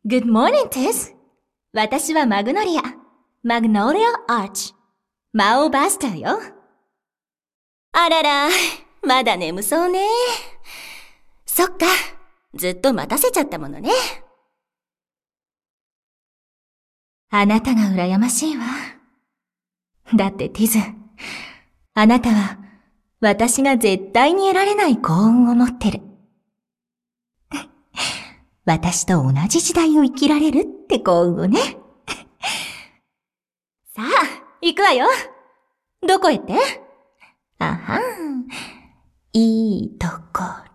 Good morning, Tess. 私はマグノリア。マグノリアアーチ。魔王バスターよ。あらら、まだ眠そうね。そっか、ずっと待たせちゃったものね。あなたが羨ましいわ。だってティズ、あなたは私が絶対に得られない幸運を持ってる。私と同じ時代を生きられるって幸運をね。さあ、行くわよ。どこへって？あはん、いいところ。